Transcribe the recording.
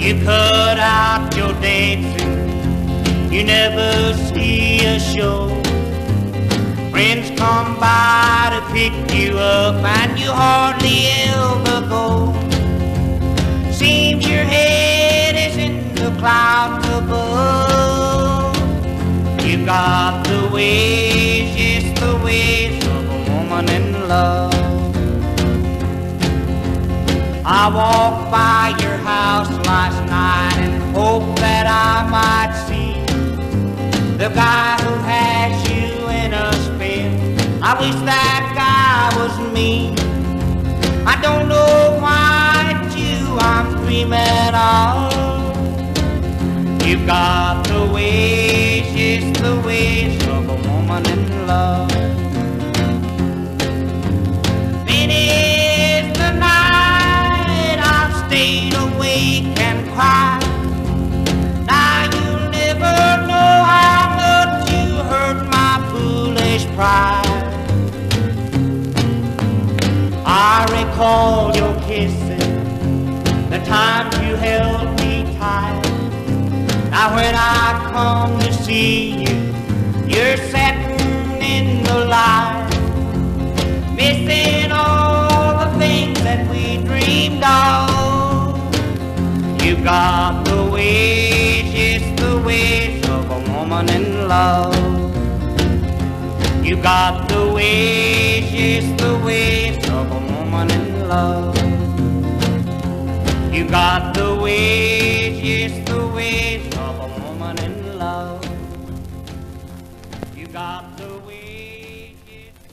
You cut out your dancing, you never see a show. Friends come by to pick you up and you hardly ever go. Seems your head is in the clouds above. You got the ways, yes, the ways of a woman in love. I walked by your house last night and hoped that I might see the guy who has you in a spin. I wish that guy was me. I don't know why it's you I'm dreaming of. You've got the ways, yes, the ways of a woman in love. Many's the night I've stayed awake and cried. Now you'll never know how much you hurt my foolish pride. I recall your kisses, the times you held me tight. Now when I come to see you, you're sitting in the light, missing all the things that we dreamed of. You got the ways, yes, the ways of a woman in love. You got the ways, yes, the ways of a woman in love. You got the ways, yes, the ways